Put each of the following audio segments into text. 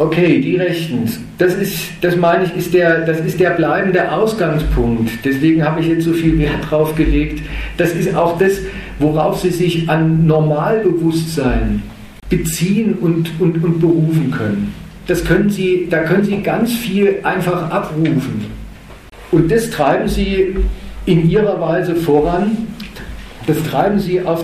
Okay, die Rechten. Das meine ich, das ist der bleibende Ausgangspunkt. Deswegen habe ich jetzt so viel Wert drauf gelegt. Das ist auch das, worauf Sie sich an Normalbewusstsein beziehen und berufen können. Da können Sie ganz viel einfach abrufen. Und das treiben Sie in Ihrer Weise voran. Das treiben Sie auf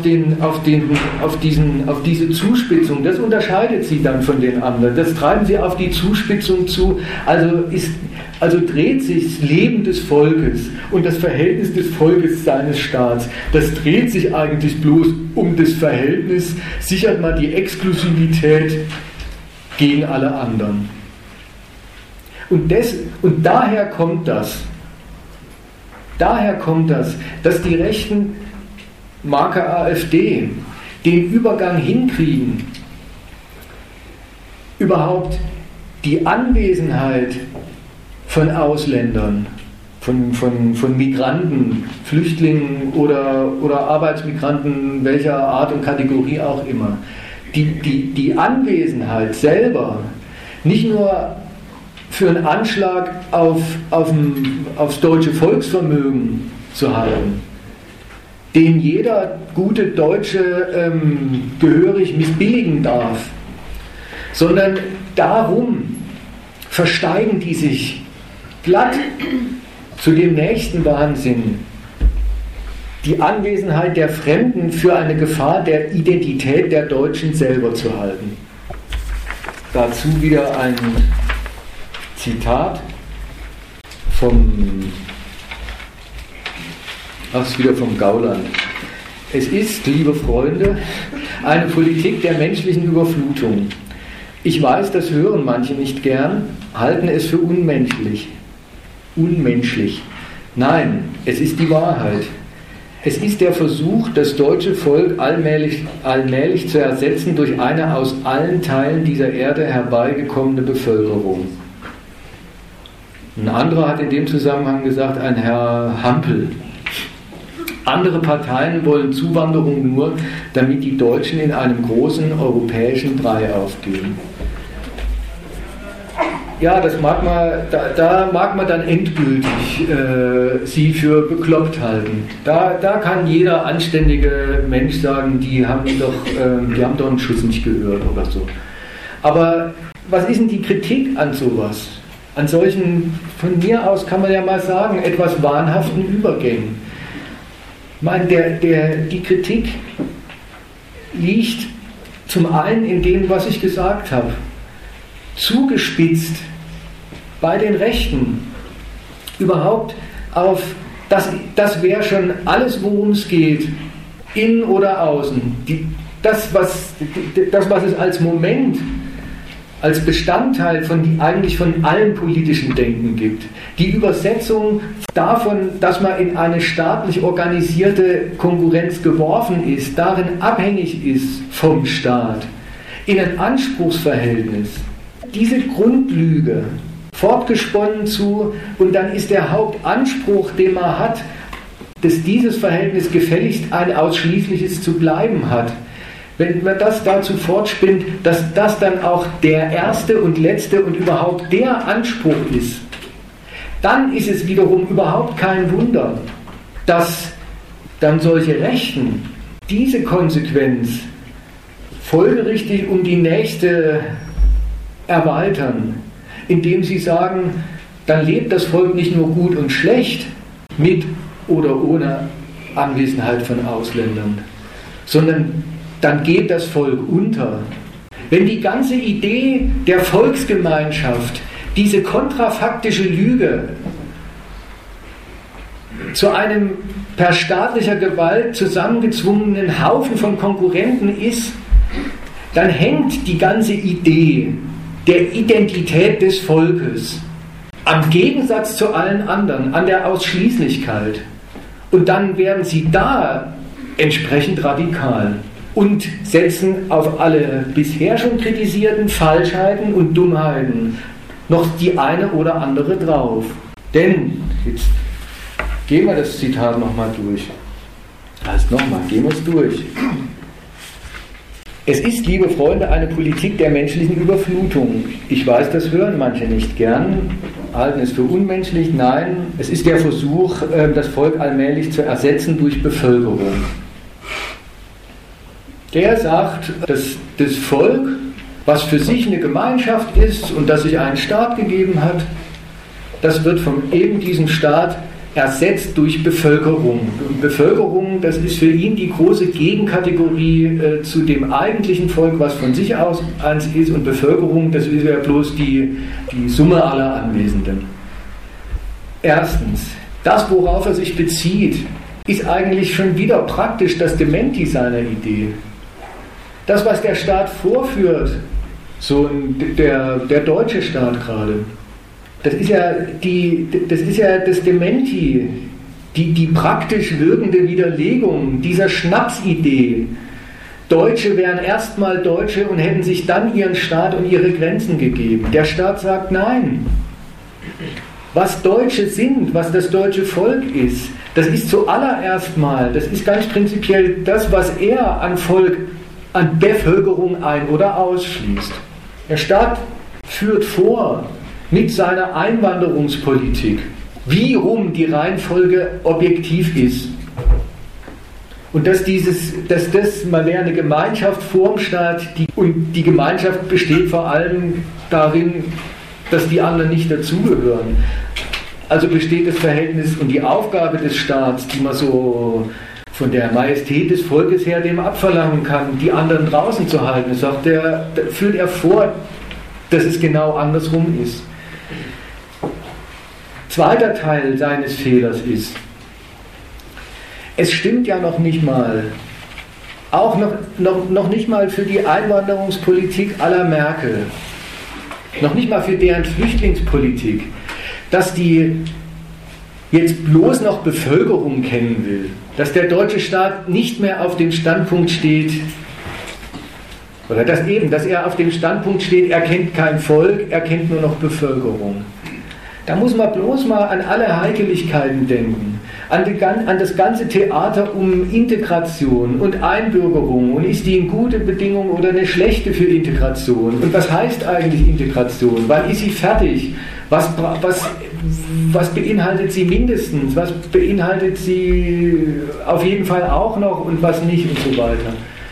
diese Zuspitzung. Das unterscheidet Sie dann von den anderen. Das treiben Sie auf die Zuspitzung zu. Also dreht sich das Leben des Volkes und das Verhältnis des Volkes seines Staats. Das dreht sich eigentlich bloß um das Verhältnis, sichert man die Exklusivität gegen alle anderen. Und daher kommt das. Daher kommt das, dass die Rechten Marke AfD den Übergang hinkriegen, überhaupt die Anwesenheit von Ausländern, von Migranten, Flüchtlingen oder Arbeitsmigranten, welcher Art und Kategorie auch immer, die Anwesenheit selber nicht nur für einen Anschlag aufs deutsche Volksvermögen zu halten, den jeder gute Deutsche gehörig missbilligen darf, sondern darum versteigen die sich glatt zu dem nächsten Wahnsinn, die Anwesenheit der Fremden für eine Gefahr der Identität der Deutschen selber zu halten. Dazu wieder ein Zitat vom Gauland. Es ist, liebe Freunde, eine Politik der menschlichen Überflutung. Ich weiß, das hören manche nicht gern, halten es für unmenschlich. Nein, es ist die Wahrheit. Es ist der Versuch, das deutsche Volk allmählich zu ersetzen durch eine aus allen Teilen dieser Erde herbeigekommene Bevölkerung. Ein anderer hat in dem Zusammenhang gesagt, ein Herr Hampel. Andere Parteien wollen Zuwanderung nur, damit die Deutschen in einem großen europäischen Brei aufgehen. Ja, da mag man dann endgültig sie für bekloppt halten. Da kann jeder anständige Mensch sagen, die haben doch einen Schuss nicht gehört oder so. Aber was ist denn die Kritik an sowas? An solchen, von mir aus kann man ja mal sagen, etwas wahnhaften Übergängen. Ich meine, die Kritik liegt zum einen in dem, was ich gesagt habe. Zugespitzt bei den Rechten überhaupt auf, das wäre schon alles, worum es geht, innen oder außen. Das, was es als Moment, als Bestandteil eigentlich von allem politischen Denken gibt. Die Übersetzung davon, dass man in eine staatlich organisierte Konkurrenz geworfen ist, darin abhängig ist vom Staat, in ein Anspruchsverhältnis. Diese Grundlüge fortgesponnen zu, und dann ist der Hauptanspruch, den man hat, dass dieses Verhältnis gefälligst ein ausschließliches zu bleiben hat. Wenn man das dazu fortspinnt, dass das dann auch der erste und letzte und überhaupt der Anspruch ist, dann ist es wiederum überhaupt kein Wunder, dass dann solche Rechten diese Konsequenz folgerichtig um die nächste erweitern, indem sie sagen, dann lebt das Volk nicht nur gut und schlecht mit oder ohne Anwesenheit von Ausländern, sondern dann geht das Volk unter. Wenn die ganze Idee der Volksgemeinschaft, diese kontrafaktische Lüge zu einem per staatlicher Gewalt zusammengezwungenen Haufen von Konkurrenten ist, dann hängt die ganze Idee der Identität des Volkes am Gegensatz zu allen anderen, an der Ausschließlichkeit. Und dann werden sie da entsprechend radikal und setzen auf alle bisher schon kritisierten Falschheiten und Dummheiten noch die eine oder andere drauf. Denn, jetzt gehen wir das Zitat nochmal durch. Also nochmal, gehen wir es durch. Es ist, liebe Freunde, eine Politik der menschlichen Überflutung. Ich weiß, das hören manche nicht gern, halten es für unmenschlich. Nein, es ist der Versuch, das Volk allmählich zu ersetzen durch Bevölkerung. Der sagt, dass das Volk, was für sich eine Gemeinschaft ist und das sich einen Staat gegeben hat, das wird von eben diesem Staat ersetzt durch Bevölkerung. Und Bevölkerung, das ist für ihn die große Gegenkategorie zu dem eigentlichen Volk, was von sich aus eins ist. Und Bevölkerung, das ist ja bloß die Summe aller Anwesenden. Erstens, das, worauf er sich bezieht, ist eigentlich schon wieder praktisch das Dementi seiner Idee. Das, was der Staat vorführt, so der deutsche Staat gerade, das ist ja das Dementi, die praktisch wirkende Widerlegung dieser Schnapsidee. Deutsche wären erstmal Deutsche und hätten sich dann ihren Staat und ihre Grenzen gegeben. Der Staat sagt nein. Was Deutsche sind, was das deutsche Volk ist, das ist zuallererst mal, das ist ganz prinzipiell das, was er an Volk, an Bevölkerung ein- oder ausschließt. Der Staat führt vor, mit seiner Einwanderungspolitik, wie rum die Reihenfolge objektiv ist. Und dass man wäre eine Gemeinschaft vorm Staat, und die Gemeinschaft besteht vor allem darin, dass die anderen nicht dazugehören. Also besteht das Verhältnis und die Aufgabe des Staats, die man so von der Majestät des Volkes her dem abverlangen kann, die anderen draußen zu halten. Führt er vor, dass es genau andersrum ist. Zweiter Teil seines Fehlers ist, es stimmt ja noch nicht mal, auch noch nicht mal für die Einwanderungspolitik aller Merkel, noch nicht mal für deren Flüchtlingspolitik, dass die jetzt bloß noch Bevölkerung kennen will, dass der deutsche Staat nicht mehr auf dem Standpunkt steht, oder dass er auf dem Standpunkt steht, er kennt kein Volk, er kennt nur noch Bevölkerung. Da muss man bloß mal an alle Heikeligkeiten denken, an das ganze Theater um Integration und Einbürgerung. Und ist die eine gute Bedingung oder eine schlechte für Integration? Und was heißt eigentlich Integration? Wann ist sie fertig? Was beinhaltet sie mindestens? Was beinhaltet sie auf jeden Fall auch noch und was nicht und so weiter?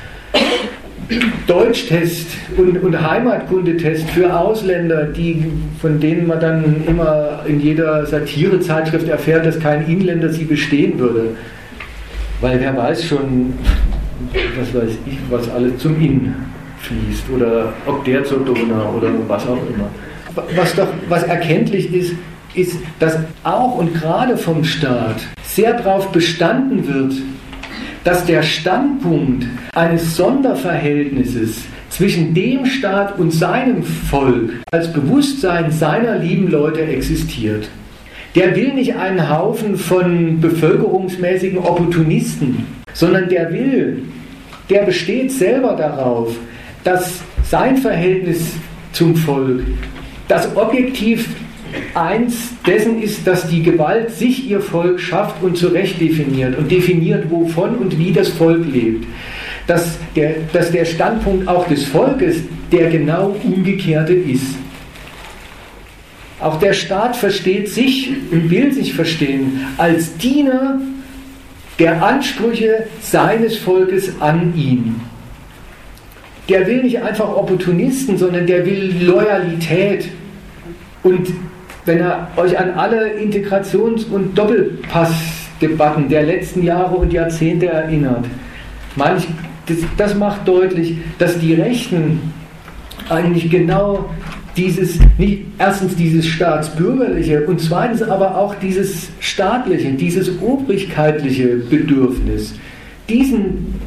Deutschtest und Heimatkundetest für Ausländer, von denen man dann immer in jeder Satirezeitschrift erfährt, dass kein Inländer sie bestehen würde. Weil wer weiß schon, was weiß ich, was alles zum Inn fließt oder ob der zur Donau oder was auch immer. Was erkenntlich ist, dass auch und gerade vom Staat sehr darauf bestanden wird, dass der Standpunkt eines Sonderverhältnisses zwischen dem Staat und seinem Volk als Bewusstsein seiner lieben Leute existiert. Der will nicht einen Haufen von bevölkerungsmäßigen Opportunisten, sondern der besteht selber darauf, dass sein Verhältnis zum Volk das objektiv eins dessen ist, dass die Gewalt sich ihr Volk schafft und zurecht definiert und definiert, wovon und wie das Volk lebt. Dass der Standpunkt auch des Volkes der genau umgekehrte ist. Auch der Staat versteht sich und will sich verstehen als Diener der Ansprüche seines Volkes an ihn. Der will nicht einfach Opportunisten, sondern der will Loyalität. Und wenn er euch an alle Integrations- und Doppelpassdebatten der letzten Jahre und Jahrzehnte erinnert, das macht deutlich, dass die Rechten eigentlich genau erstens dieses staatsbürgerliche und zweitens aber auch dieses staatliche, dieses obrigkeitliche Bedürfnis, diesen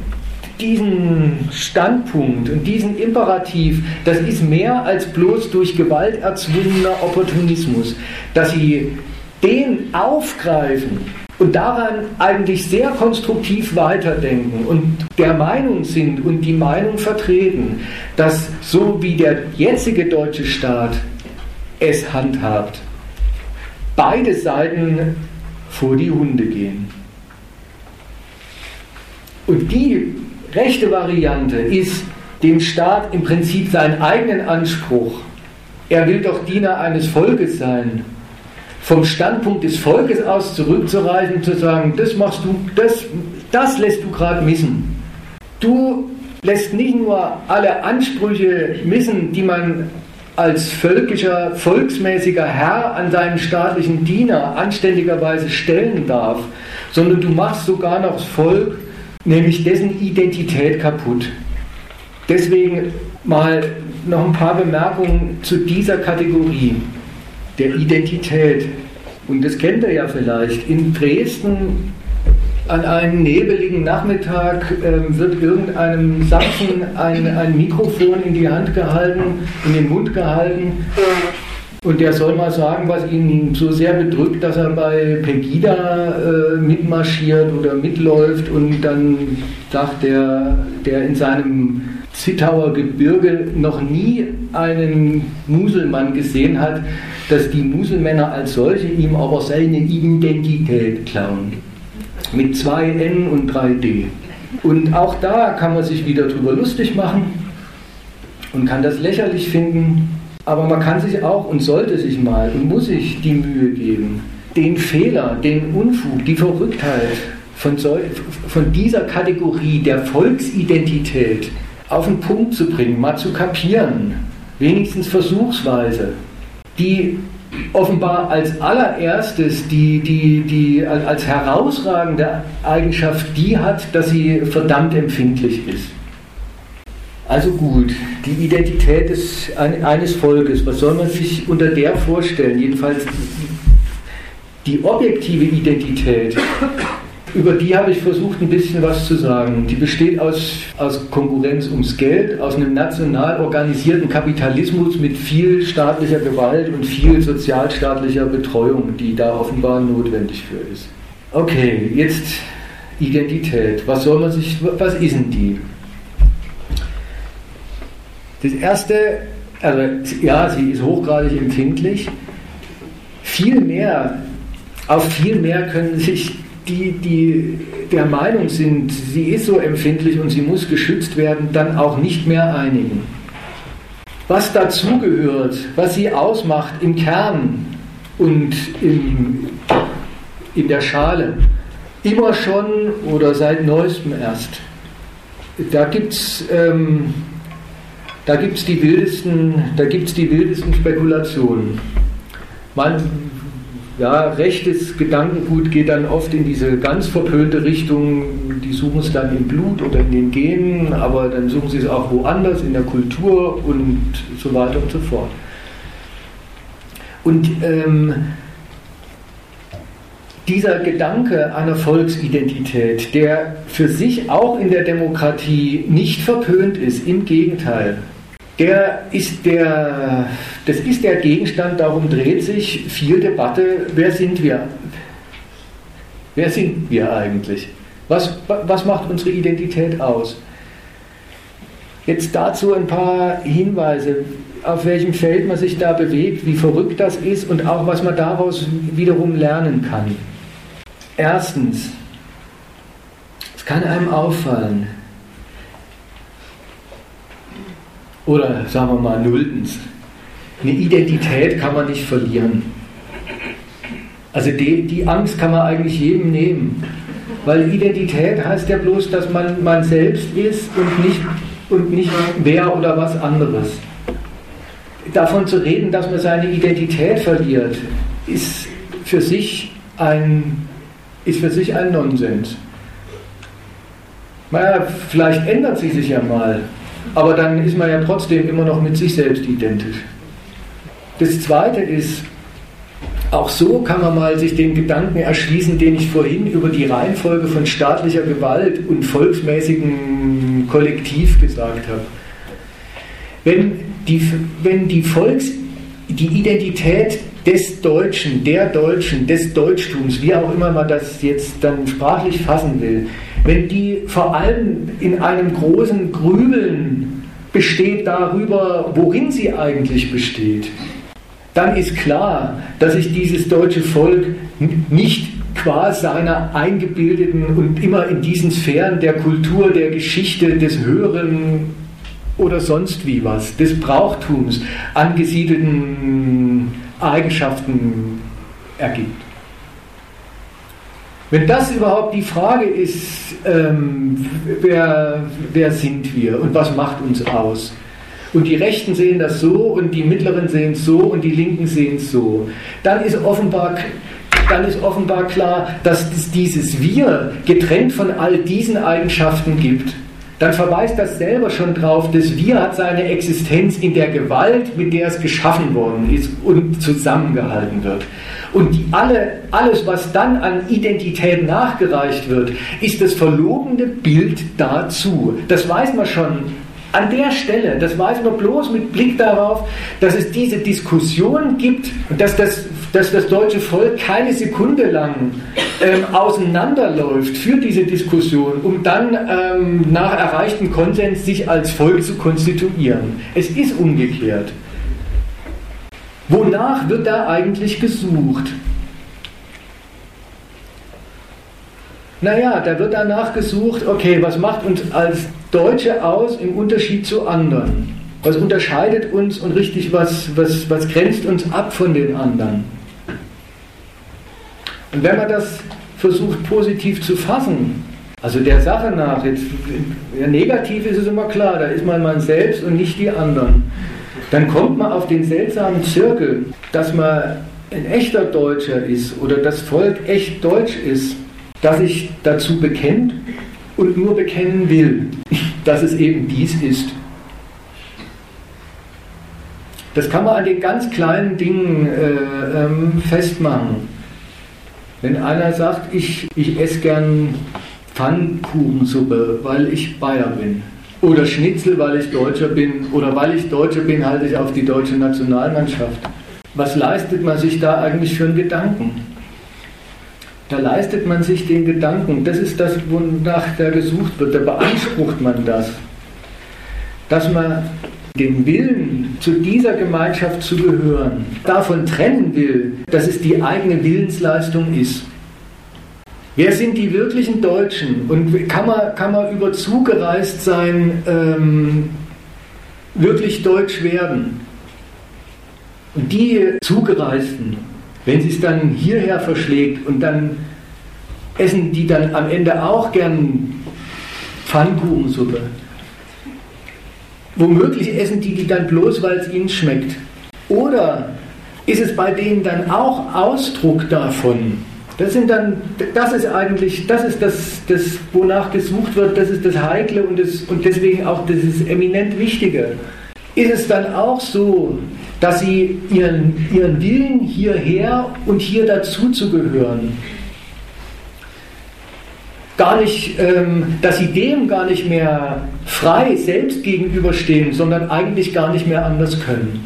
Standpunkt und diesen Imperativ, das ist mehr als bloß durch Gewalt erzwungener Opportunismus, dass sie den aufgreifen und daran eigentlich sehr konstruktiv weiterdenken und der Meinung sind und die Meinung vertreten, dass so wie der jetzige deutsche Staat es handhabt, beide Seiten vor die Hunde gehen. Und die rechte Variante ist dem Staat im Prinzip seinen eigenen Anspruch, er will doch Diener eines Volkes sein, vom Standpunkt des Volkes aus zurückzureichen und zu sagen, das machst du, das lässt du gerade missen. Du lässt nicht nur alle Ansprüche missen, die man als völkischer, volksmäßiger Herr an seinen staatlichen Diener anständigerweise stellen darf, sondern du machst sogar noch das Volk, nämlich dessen Identität kaputt. Deswegen mal noch ein paar Bemerkungen zu dieser Kategorie der Identität. Und das kennt ihr ja vielleicht. In Dresden an einem nebeligen Nachmittag wird irgendeinem Sachsen ein Mikrofon in die Hand gehalten, in den Mund gehalten. Und der soll mal sagen, was ihn so sehr bedrückt, dass er bei Pegida mitmarschiert oder mitläuft. Und dann sagt der in seinem Zittauer Gebirge noch nie einen Muselmann gesehen hat, dass die Muselmänner als solche ihm aber seine Identität klauen. Mit 2 N und 3 D. Und auch da kann man sich wieder drüber lustig machen und kann das lächerlich finden. Aber man kann sich auch und sollte sich mal und muss sich die Mühe geben, den Fehler, den Unfug, die Verrücktheit von dieser Kategorie der Volksidentität auf den Punkt zu bringen, mal zu kapieren, wenigstens versuchsweise, die offenbar als allererstes, die als herausragende Eigenschaft die hat, dass sie verdammt empfindlich ist. Also gut, die Identität eines Volkes, was soll man sich unter der vorstellen? Jedenfalls die objektive Identität, über die habe ich versucht ein bisschen was zu sagen. Die besteht aus Konkurrenz ums Geld, aus einem national organisierten Kapitalismus mit viel staatlicher Gewalt und viel sozialstaatlicher Betreuung, die da offenbar notwendig für ist. Okay, jetzt Identität. Was ist denn die? Das erste, also ja, sie ist hochgradig empfindlich. Auf viel mehr können sich die der Meinung sind, sie ist so empfindlich und sie muss geschützt werden, dann auch nicht mehr einigen. Was dazugehört, was sie ausmacht im Kern und in der Schale, immer schon oder seit neuestem erst. Da gibt's die wildesten Spekulationen. Rechtes Gedankengut geht dann oft in diese ganz verpönte Richtung, die suchen es dann im Blut oder in den Genen, aber dann suchen sie es auch woanders, in der Kultur und so weiter und so fort. Und dieser Gedanke einer Volksidentität, der für sich auch in der Demokratie nicht verpönt ist, im Gegenteil, das ist der Gegenstand, darum dreht sich viel Debatte, wer sind wir? Wer sind wir eigentlich? Was macht unsere Identität aus? Jetzt dazu ein paar Hinweise, auf welchem Feld man sich da bewegt, wie verrückt das ist und auch was man daraus wiederum lernen kann. Erstens, es kann einem auffallen, oder sagen wir mal nulltens, eine Identität kann man nicht verlieren. Also die Angst kann man eigentlich jedem nehmen. Weil Identität heißt ja bloß, dass man selbst ist und nicht wer oder was anderes. Davon zu reden, dass man seine Identität verliert, ist für sich ein Nonsens. Naja, vielleicht ändert sie sich ja mal. Aber dann ist man ja trotzdem immer noch mit sich selbst identisch. Das Zweite ist, auch so kann man mal sich den Gedanken erschließen, den ich vorhin über die Reihenfolge von staatlicher Gewalt und volksmäßigem Kollektiv gesagt habe. Wenn die Identität des Deutschen, der Deutschen, des Deutschtums, wie auch immer man das jetzt dann sprachlich fassen will, wenn die vor allem in einem großen Grübeln besteht darüber, worin sie eigentlich besteht, dann ist klar, dass sich dieses deutsche Volk nicht qua seiner eingebildeten und immer in diesen Sphären der Kultur, der Geschichte, des Höheren oder sonst wie was, des Brauchtums angesiedelten Eigenschaften ergibt. Wenn das überhaupt die Frage ist, wer sind wir und was macht uns aus? Und die Rechten sehen das so und die Mittleren sehen es so und die Linken sehen es so, dann ist offenbar klar, dass es dieses Wir getrennt von all diesen Eigenschaften gibt. Dann verweist das selber schon drauf, das Wir hat seine Existenz in der Gewalt, mit der es geschaffen worden ist und zusammengehalten wird. Und alles, was dann an Identität nachgereicht wird, ist das verlogene Bild dazu. Das weiß man schon an der Stelle, das weiß man bloß mit Blick darauf, dass es diese Diskussion gibt und dass das deutsche Volk keine Sekunde lang auseinanderläuft für diese Diskussion, um dann nach erreichtem Konsens sich als Volk zu konstituieren. Es ist umgekehrt. Wonach wird da eigentlich gesucht? Naja, da wird danach gesucht, okay, was macht uns als Deutsche aus im Unterschied zu anderen? Was unterscheidet uns und richtig, was grenzt uns ab von den anderen? Und wenn man das versucht positiv zu fassen, also der Sache nach, jetzt, ja, negativ ist es immer klar, da ist man selbst und nicht die anderen. Dann kommt man auf den seltsamen Zirkel, dass man ein echter Deutscher ist oder das Volk echt deutsch ist, dass sich dazu bekennt und nur bekennen will, dass es eben dies ist. Das kann man an den ganz kleinen Dingen festmachen. Wenn einer sagt, ich esse gern Pfannkuchensuppe, weil ich Bayer bin. Oder Schnitzel, weil ich Deutscher bin. Oder weil ich Deutscher bin, halte ich auf die deutsche Nationalmannschaft. Was leistet man sich da eigentlich für einen Gedanken? Da leistet man sich den Gedanken, das ist das, wonach da gesucht wird, da beansprucht man das. Dass man den Willen, zu dieser Gemeinschaft zu gehören, davon trennen will, dass es die eigene Willensleistung ist. Wer sind die wirklichen Deutschen? Und kann man über zugereist sein, wirklich deutsch werden? Und die Zugereisten, wenn sie es dann hierher verschlägt und dann essen die dann am Ende auch gern Pfannkuchensuppe. Womöglich essen die dann bloß, weil es ihnen schmeckt. Oder ist es bei denen dann auch Ausdruck davon? Das ist das, wonach gesucht wird, das ist das Heikle und deswegen auch das ist eminent Wichtige. Ist es dann auch so, dass sie ihren Willen hierher und hier dazu zu gehören, gar nicht, dass sie dem gar nicht mehr frei selbst gegenüberstehen, sondern eigentlich gar nicht mehr anders können.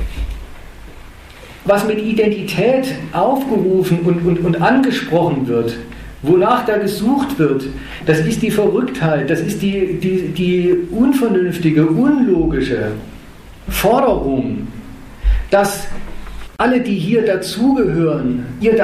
Was mit Identität aufgerufen und angesprochen wird, wonach da gesucht wird, das ist die Verrücktheit, das ist die unvernünftige, unlogische Forderung, dass alle, die hier dazugehören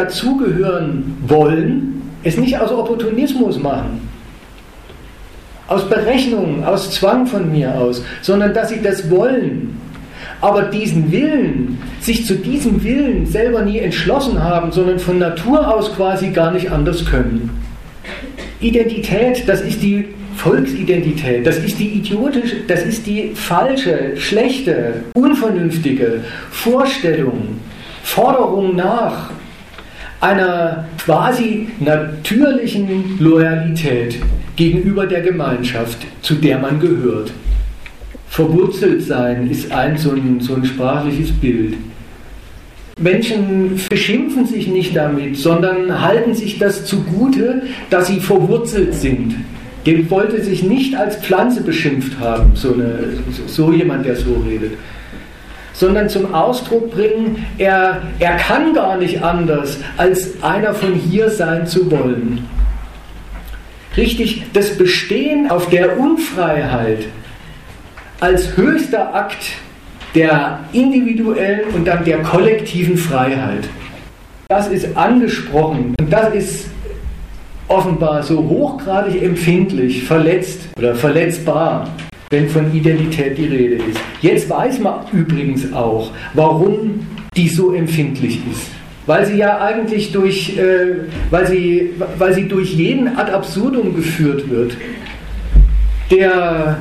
wollen, es nicht aus Opportunismus machen, aus Berechnung, aus Zwang von mir aus, sondern dass sie das wollen, aber diesen Willen, sich zu diesem Willen selber nie entschlossen haben, sondern von Natur aus quasi gar nicht anders können. Identität, das ist die Volksidentität, das ist die idiotische, das ist die falsche, schlechte, unvernünftige Vorstellung, Forderung nach einer quasi natürlichen Loyalität gegenüber der Gemeinschaft, zu der man gehört. Verwurzelt sein ist so ein sprachliches Bild. Menschen beschimpfen sich nicht damit, sondern halten sich das zugute, dass sie verwurzelt sind. Dem wollte sich nicht als Pflanze beschimpft haben, so jemand, der so redet. Sondern zum Ausdruck bringen, er kann gar nicht anders, als einer von hier sein zu wollen. Richtig, das Bestehen auf der Unfreiheit als höchster Akt der individuellen und dann der kollektiven Freiheit. Das ist angesprochen und das ist offenbar so hochgradig empfindlich, verletzt oder verletzbar. wenn von Identität die Rede ist. Jetzt weiß man übrigens auch, warum die so empfindlich ist. Weil sie ja eigentlich weil sie durch jeden ad absurdum geführt wird, der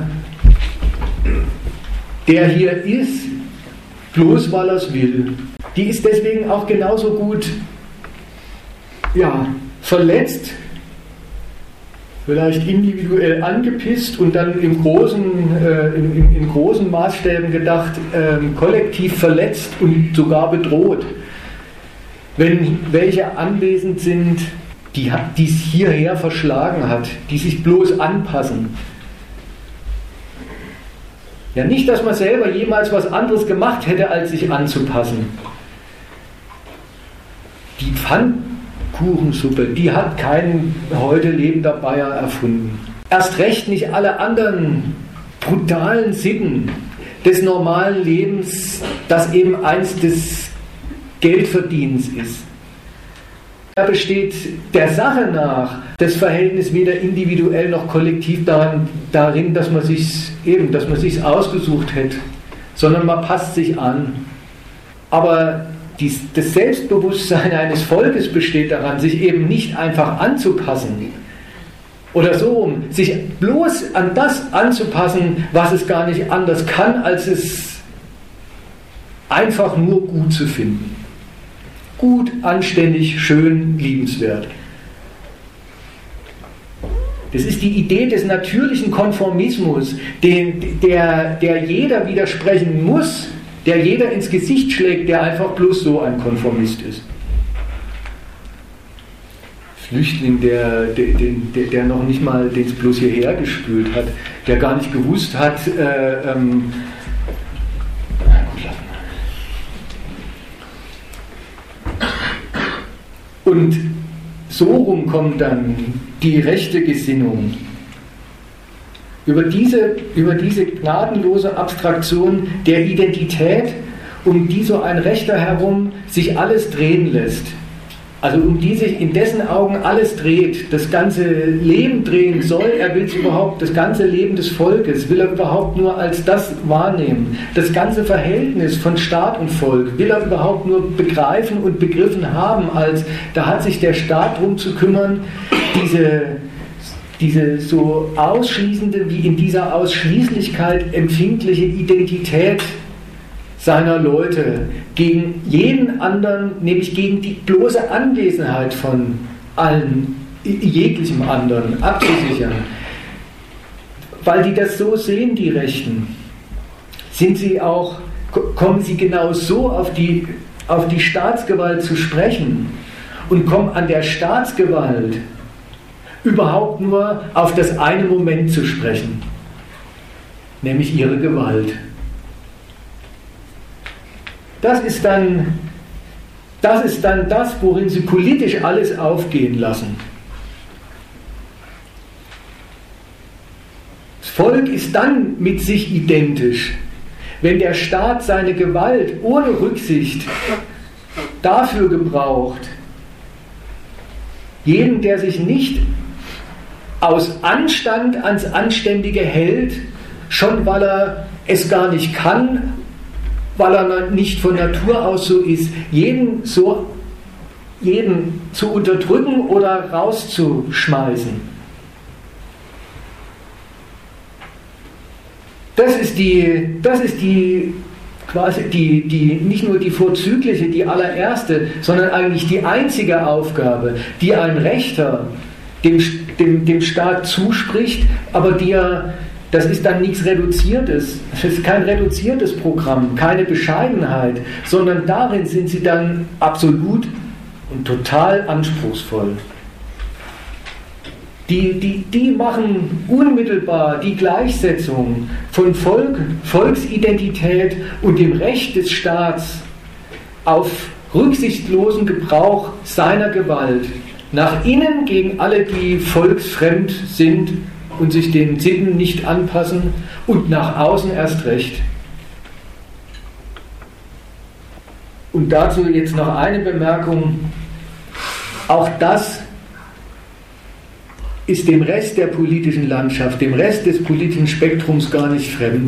hier ist, bloß weil er es will. Die ist deswegen auch genauso gut verletzt, vielleicht individuell angepisst und dann in großen Maßstäben gedacht, kollektiv verletzt und sogar bedroht. Wenn welche anwesend sind, die es hierher verschlagen hat, die sich bloß anpassen. Ja, nicht, dass man selber jemals was anderes gemacht hätte, als sich anzupassen. Die Pfannkuchensuppe, die hat kein heute lebender Bayer erfunden. Erst recht nicht alle anderen brutalen Sitten des normalen Lebens, das eben eins des Geldverdienens ist. Da besteht der Sache nach das Verhältnis weder individuell noch kollektiv darin, dass man sich's ausgesucht hätte, sondern man passt sich an. Aber das Selbstbewusstsein eines Volkes besteht daran, sich eben nicht einfach anzupassen oder so, sich bloß an das anzupassen, was es gar nicht anders kann, als es einfach nur gut zu finden. Gut, anständig, schön, liebenswert. Das ist die Idee des natürlichen Konformismus, der jeder widersprechen muss, der jeder ins Gesicht schlägt, der einfach bloß so ein Konformist ist. Flüchtling, der noch nicht mal den es bloß hierher gespült hat, der gar nicht gewusst hat, und so rum kommt dann die rechte Gesinnung. Über diese gnadenlose Abstraktion der Identität, um die so ein Rechter herum sich alles drehen lässt. Also um die sich in dessen Augen alles dreht, das ganze Leben drehen soll, er will es überhaupt, das ganze Leben des Volkes will er überhaupt nur als das wahrnehmen. Das ganze Verhältnis von Staat und Volk will er überhaupt nur begreifen und begriffen haben, als da hat sich der Staat drum zu kümmern, diese so ausschließende, wie in dieser Ausschließlichkeit empfindliche Identität seiner Leute gegen jeden anderen, nämlich gegen die bloße Anwesenheit von allen, jeglichem anderen, abzusichern. Weil die das so sehen, die Rechten, kommen sie genau so auf die Staatsgewalt zu sprechen und kommen an der Staatsgewalt überhaupt nur auf das eine Moment zu sprechen, nämlich ihre Gewalt. Das ist dann das, worin sie politisch alles aufgehen lassen. Das Volk ist dann mit sich identisch, wenn der Staat seine Gewalt ohne Rücksicht dafür gebraucht, jeden, der sich nicht aus Anstand ans Anständige hält, schon weil er es gar nicht kann, weil er nicht von Natur aus so ist, jeden zu unterdrücken oder rauszuschmeißen. Das ist quasi nicht nur die vorzügliche, die allererste, sondern eigentlich die einzige Aufgabe, die ein Rechter dem Staat zuspricht, aber das ist dann nichts Reduziertes, das ist kein reduziertes Programm, keine Bescheidenheit, sondern darin sind sie dann absolut und total anspruchsvoll. Die machen unmittelbar die Gleichsetzung von Volksidentität und dem Recht des Staats auf rücksichtslosen Gebrauch seiner Gewalt nach innen gegen alle, die volksfremd sind und sich den Sitten nicht anpassen, und nach außen erst recht. Und dazu jetzt noch eine Bemerkung. Auch das ist dem Rest der politischen Landschaft, dem Rest des politischen Spektrums gar nicht fremd.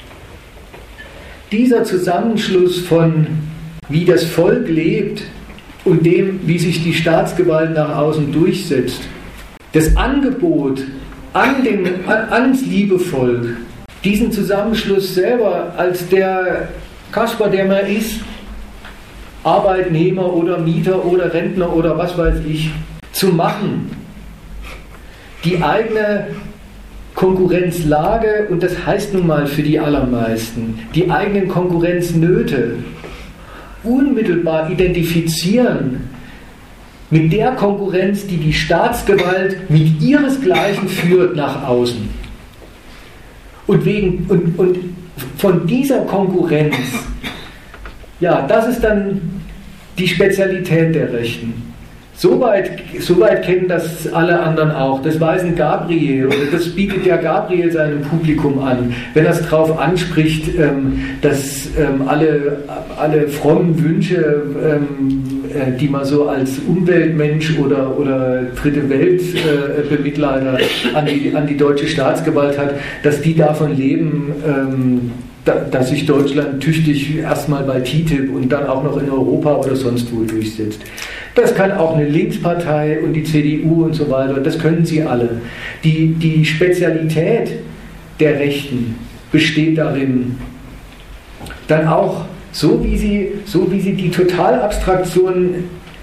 Dieser Zusammenschluss von wie das Volk lebt und dem, wie sich die Staatsgewalt nach außen durchsetzt, das Angebot ans liebe Volk, diesen Zusammenschluss selber als der Kasper, der man ist, Arbeitnehmer oder Mieter oder Rentner oder was weiß ich, zu machen, die eigene Konkurrenzlage, und das heißt nun mal für die allermeisten, die eigenen Konkurrenznöte unmittelbar identifizieren mit der Konkurrenz, die die Staatsgewalt mit ihresgleichen führt nach außen. Und von dieser Konkurrenz, ja, das ist dann die Spezialität der Rechten. Soweit kennen das alle anderen auch. Das weiß ein Gabriel, oder das bietet ja Gabriel seinem Publikum an, wenn er es darauf anspricht, dass alle frommen Wünsche, die man so als Umweltmensch oder dritte Weltbemitleider an die deutsche Staatsgewalt hat, dass die davon leben, dass sich Deutschland tüchtig erstmal bei TTIP und dann auch noch in Europa oder sonst wo durchsetzt. Das kann auch eine Linkspartei und die CDU und so weiter, das können sie alle. Die Spezialität der Rechten besteht darin, dann auch, so wie sie die Totalabstraktion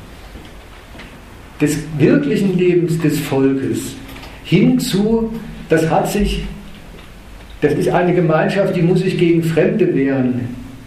des wirklichen Lebens des Volkes hinzu, das ist eine Gemeinschaft, die muss sich gegen Fremde wehren,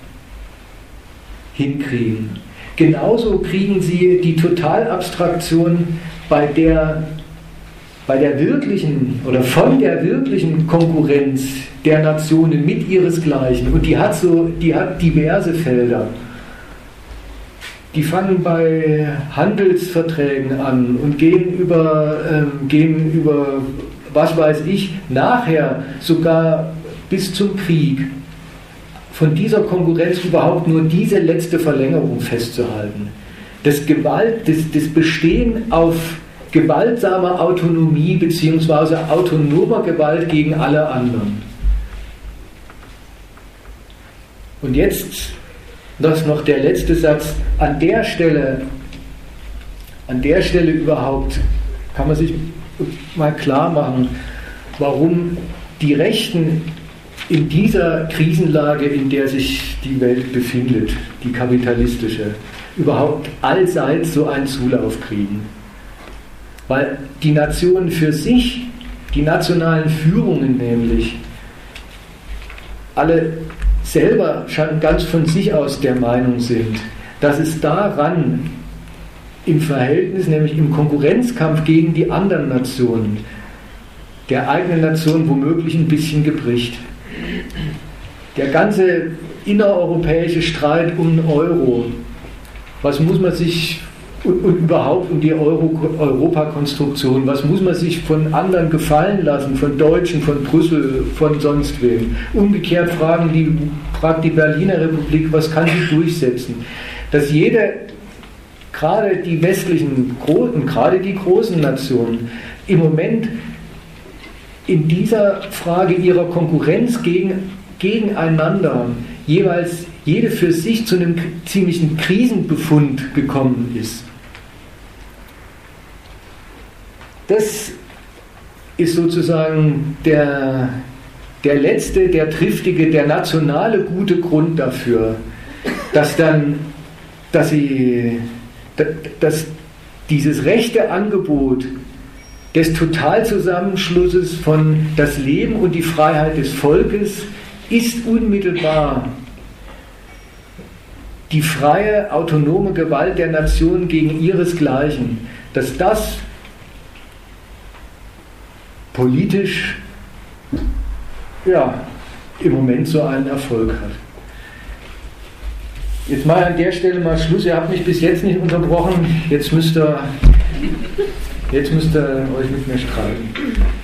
hinkriegen. Genauso kriegen sie die Totalabstraktion bei der wirklichen oder von der wirklichen Konkurrenz der Nationen mit ihresgleichen. Und die hat diverse Felder. Die fangen bei Handelsverträgen an und gehen über was weiß ich, nachher sogar bis zum Krieg. Von dieser Konkurrenz überhaupt nur diese letzte Verlängerung festzuhalten. Das Bestehen auf gewaltsamer Autonomie bzw. autonomer Gewalt gegen alle anderen. Und jetzt noch der letzte Satz. An der Stelle überhaupt kann man sich mal klar machen, warum die Rechten in dieser Krisenlage, in der sich die Welt befindet, die kapitalistische, überhaupt allseits so einen Zulauf kriegen. Weil die Nationen für sich, die nationalen Führungen nämlich, alle selber schon ganz von sich aus der Meinung sind, dass es daran im Verhältnis, nämlich im Konkurrenzkampf gegen die anderen Nationen, der eigenen Nation womöglich ein bisschen gebricht. Der ganze innereuropäische Streit um den Euro, was muss man sich, und überhaupt um die Europakonstruktion, was muss man sich von anderen gefallen lassen, von Deutschen, von Brüssel, von sonst wem. Umgekehrt fragt die Berliner Republik, was kann sie durchsetzen? Dass gerade die westlichen, gerade die großen Nationen im Moment in dieser Frage ihrer Konkurrenz gegeneinander jeweils jede für sich zu einem ziemlichen Krisenbefund gekommen ist. Das ist sozusagen der letzte, der triftige, der nationale gute Grund dafür, dass dieses rechte Angebot des Totalzusammenschlusses von das Leben und die Freiheit des Volkes ist unmittelbar die freie, autonome Gewalt der Nation gegen ihresgleichen, dass das politisch im Moment so einen Erfolg hat. Jetzt mal an der Stelle mal Schluss. Ihr habt mich bis jetzt nicht unterbrochen. Jetzt müsst ihr euch mit mir streiten.